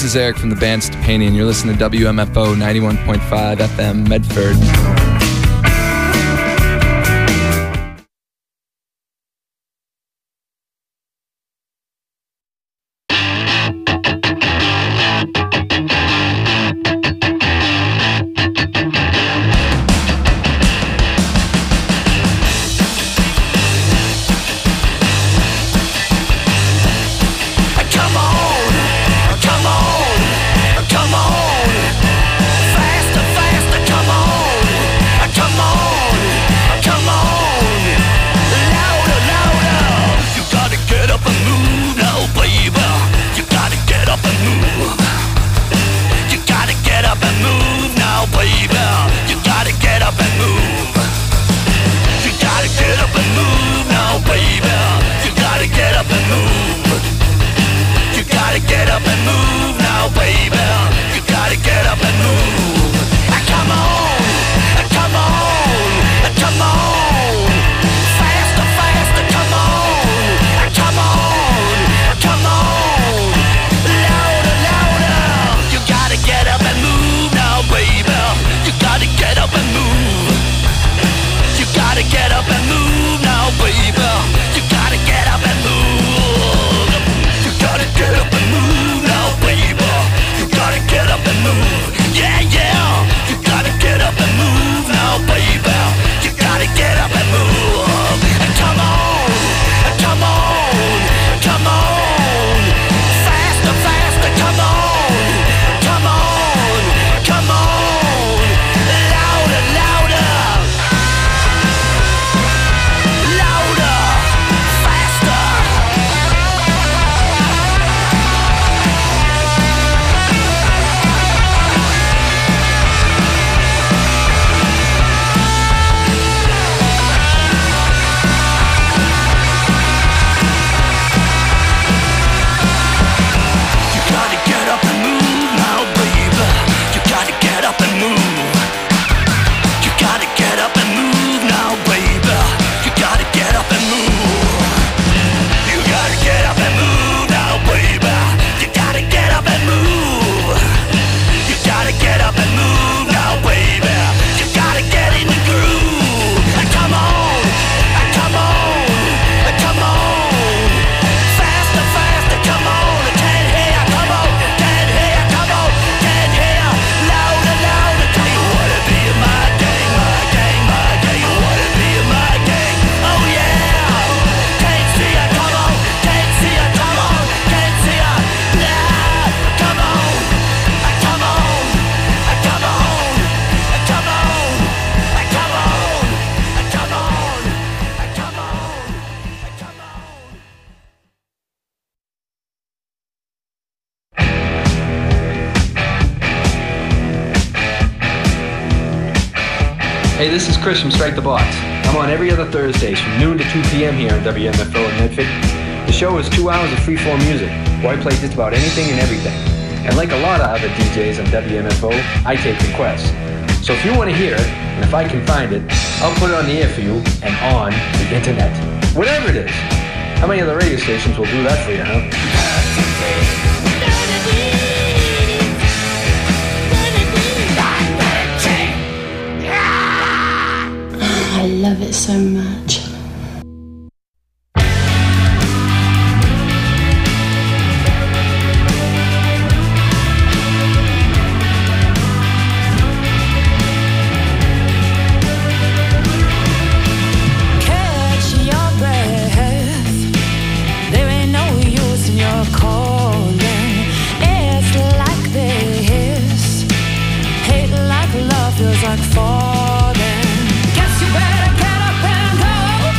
is Eric from the band Stupanian. You're listening to WMFO 91.5 FM Medford. Hey, this is Chris from Strike the Box. I'm on every other Thursdays from noon to 2 p.m. here on WMFO in Medford. The show is 2 hours of free-form music, where I play just about anything and everything. And like a lot of other DJs on WMFO, I take requests. So if you want to hear it, and if I can find it, I'll put it on the air for you and on the internet. Whatever it is. How many other radio stations will do that for you, huh? I love it so much. Catch your breath. There ain't no use in your calling. It's like this. Hate like love feels like falling. Guess you better get up and go.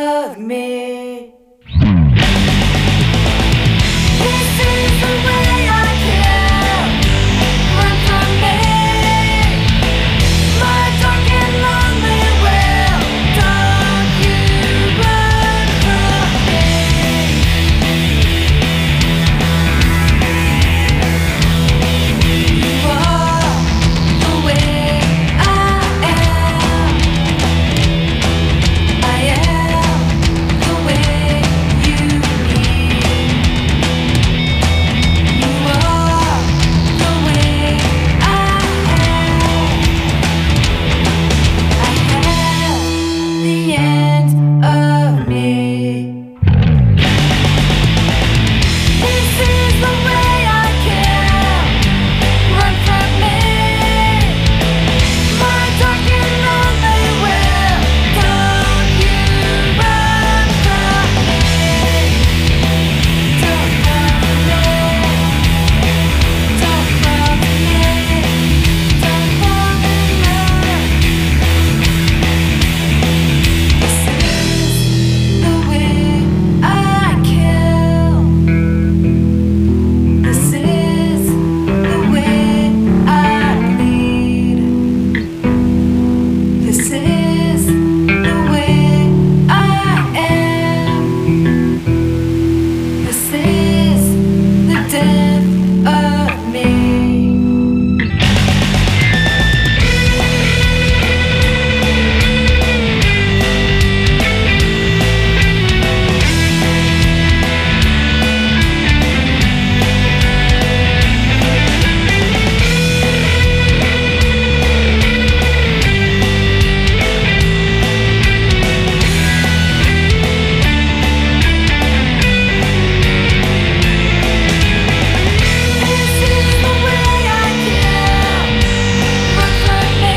of me. This is the way I feel. Run from me. My dark and lonely will. Don't you run from me. You are the way I am. I am the way you need. You are the way I am. I have the end of me. This is the way I can run from me. My dark and lonely will. Don't you run from me. Don't run from me. Don't run from me. Don't fall in love. This is the way I kill. This is the way I bleed. This is the way I am. This is the death of me. This is the way I kill. Run from me.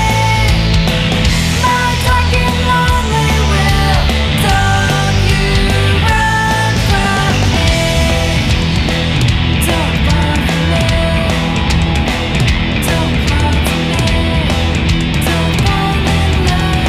My dark and lonely will. Don't you run from me. Don't run from me. Don't run from me. Don't fall in love.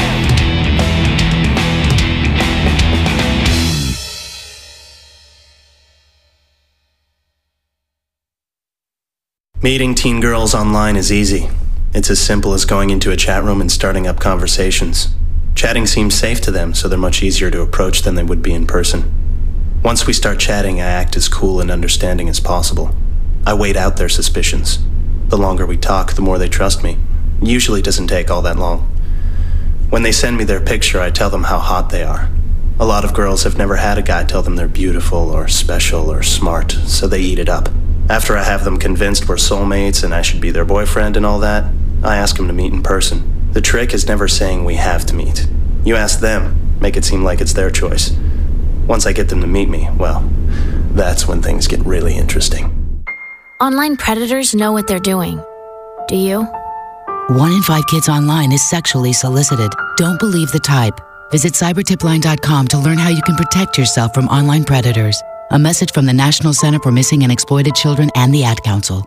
Meeting teen girls online is easy. It's as simple as going into a chat room and starting up conversations. Chatting seems safe to them, so they're much easier to approach than they would be in person. Once we start chatting, I act as cool and understanding as possible. I wait out their suspicions. The longer we talk, the more they trust me. It usually doesn't take all that long. When they send me their picture, I tell them how hot they are. A lot of girls have never had a guy tell them they're beautiful or special or smart, so they eat it up. After I have them convinced we're soulmates and I should be their boyfriend and all that, I ask them to meet in person. The trick is never saying we have to meet. You ask them, make it seem like it's their choice. Once I get them to meet me, well, that's when things get really interesting. Online predators know what they're doing. Do you? 1 in 5 kids online is sexually solicited. Don't believe the type. Visit cybertipline.com to learn how you can protect yourself from online predators. A message from the National Center for Missing and Exploited Children and the Ad Council.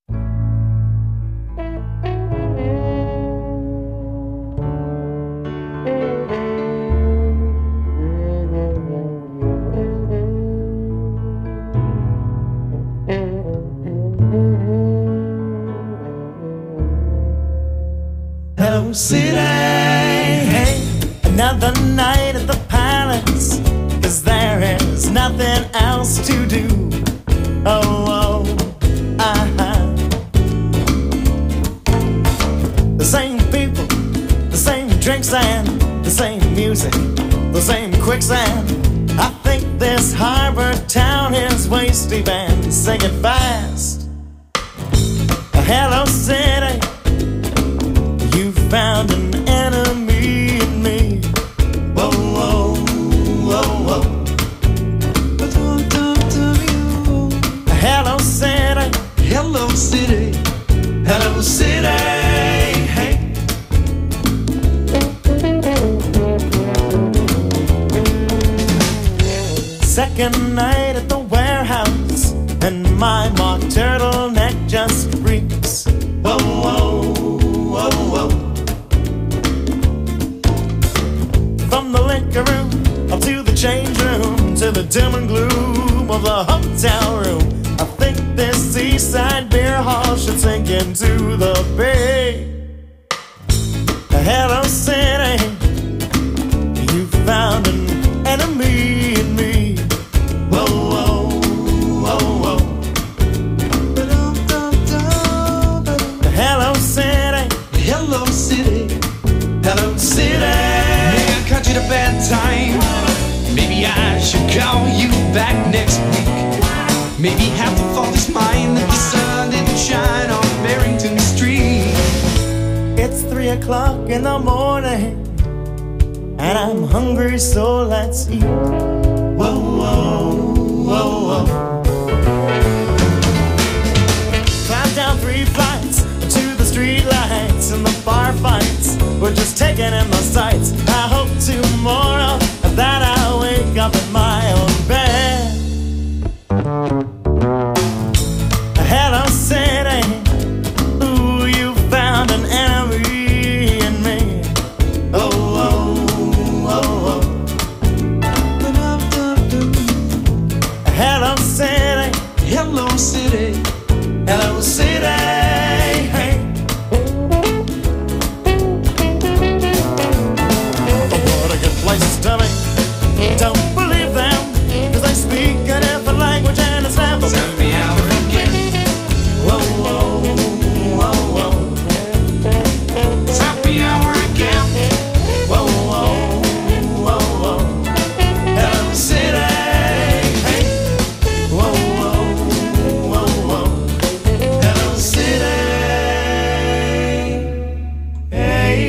Hello, city. Hey, another night at the palace, 'cause there is nothing else to do. Oh, The same people, the same drinks and the same music, the same quicksand. I think this harbor town is way steep and sing it fast. Hello, city. You found an enemy in me. Whoa, whoa, whoa, whoa. Hello, city. Hello, city. Hello, city. Hey. Second night at the warehouse, and my mock turtleneck just reeks. Whoa, whoa, whoa, whoa. From the liquor room, a to the dim and gloom of the hotel room. I think this seaside beer hall should sink into the bay. Hello, city, you found an enemy in me. Whoa, whoa, whoa, whoa. Hello, city. Hello, city. Hello, city. Maybe I caught you at a bad time. Maybe I should call you back next week. Maybe half the fault is mine that the sun didn't shine on Barrington Street. It's 3 o'clock in the morning, and I'm hungry, so let's eat. Whoa, whoa, whoa, whoa. Climb down 3 flights to the street lights, and the bar fights we're just taking in the sights. I hope tomorrow that I'll wake up in my own bed. Hello, city. Ooh, you found an enemy in me. Oh, oh, oh, oh. Hello, city. Hello, city. Hello, city. Hey. What a good place to be. Don't believe them, 'cause they speak a different language and it's never Happy hour again. whoa, whoa, whoa, whoa. Happy hour again. Whoa, whoa, whoa, whoa. Hello, city. Hey. Whoa, whoa, whoa, whoa. Hello, city. Hey.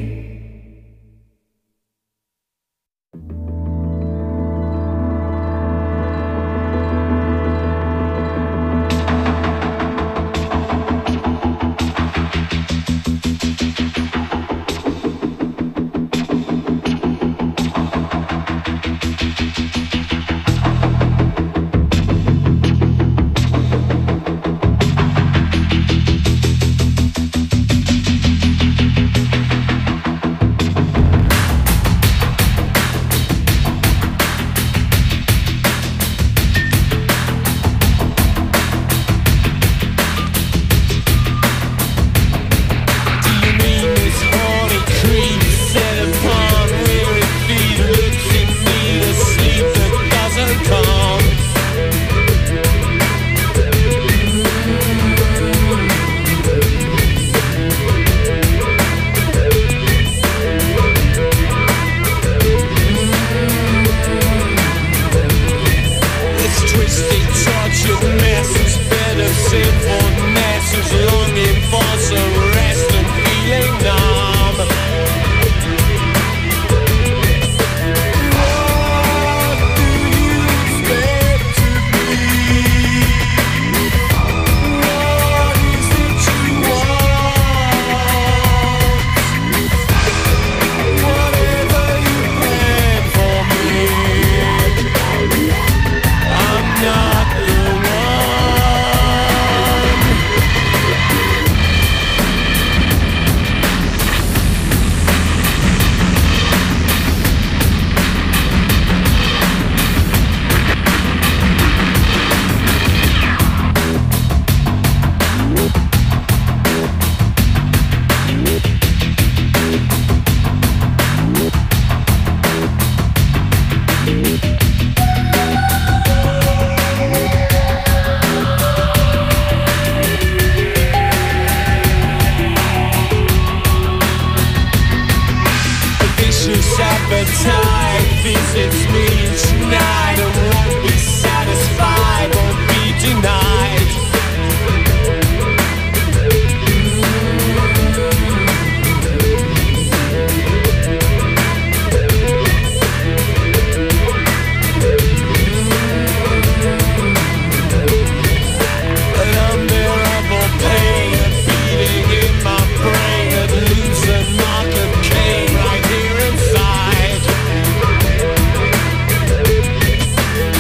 appetite visits me tonight. I won't be satisfied, won't be denied. An unbearable pain, a beating in my brain that leaves a mark of Cain right here inside.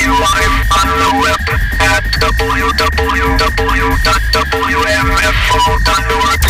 live on the web at www.wmfo.org.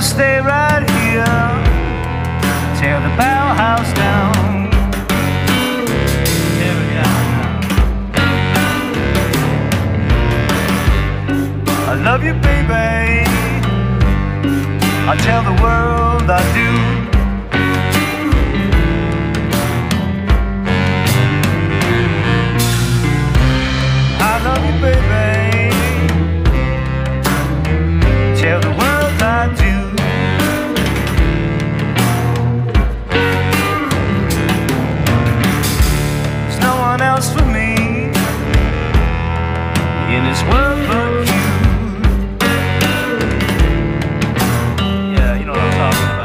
gonna stay right here, tear the Bell House down. Tear it down. I love you, baby. I tell the world I do. I love you, baby. Tell the world I do. There's no one else for me in this world but you. Yeah, you know what I'm talking about.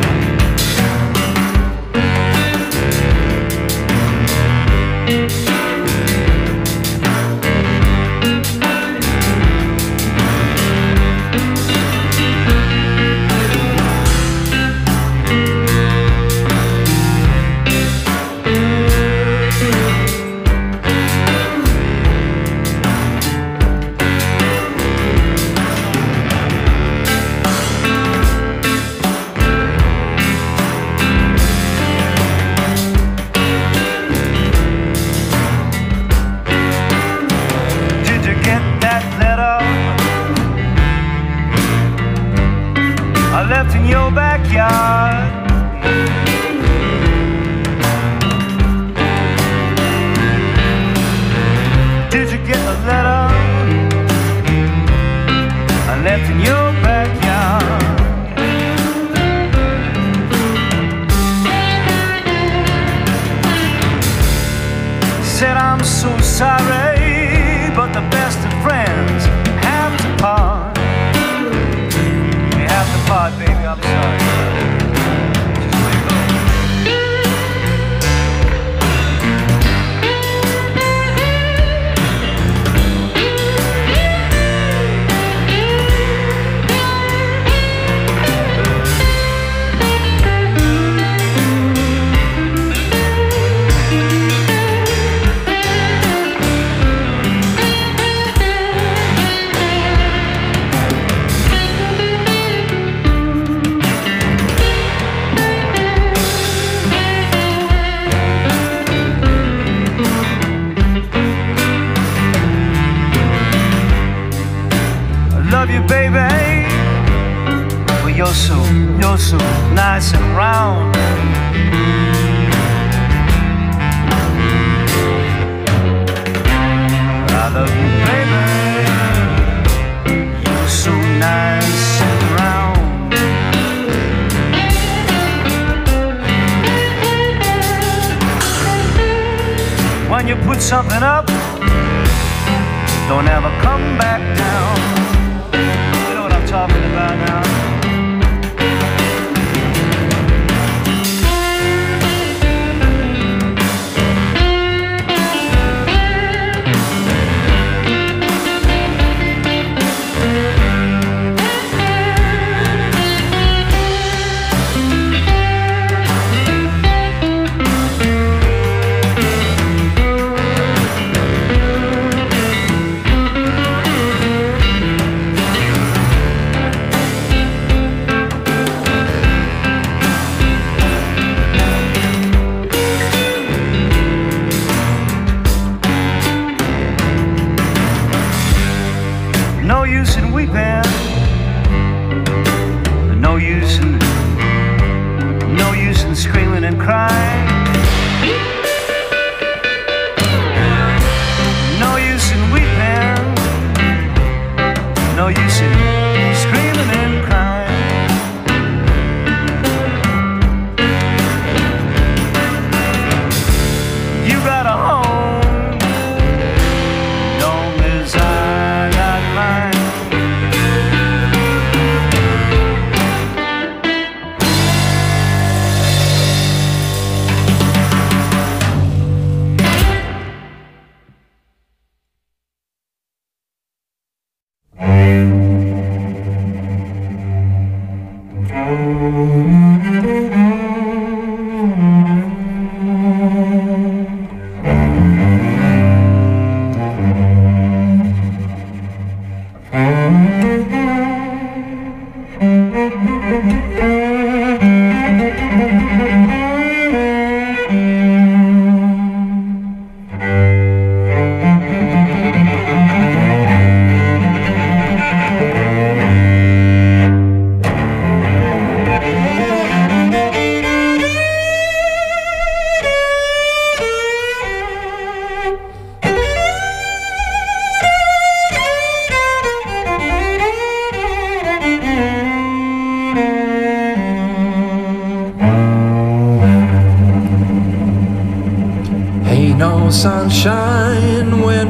Left in your backyard. Did you get the letter I left in your backyard? Said I'm so sorry, but the best of friends have to part. Baby, I'm sorry. Just let go. Love you, baby, but you're so nice and round. I love you, baby, you're so nice and round. When you put something up, don't ever come back down. Talking about now.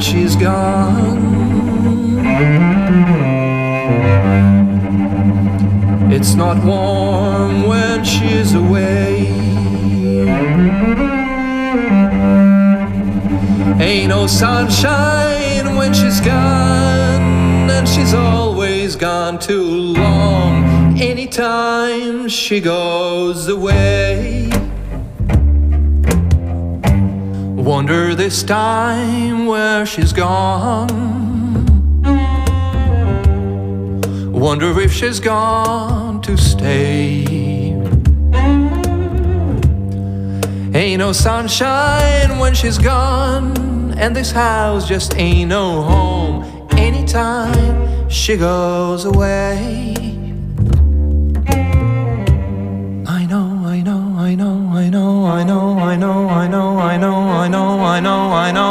she's gone. It's not warm when she's away. Ain't no sunshine when she's gone, and she's always gone too long. Anytime she goes away. Wonder this time where she's gone. Wonder if she's gone to stay. Ain't no sunshine when she's gone, and this house just ain't no home. Anytime she goes away. I know, I know, I know, I know, I know, I know, I know, I know, I know, I know, I know.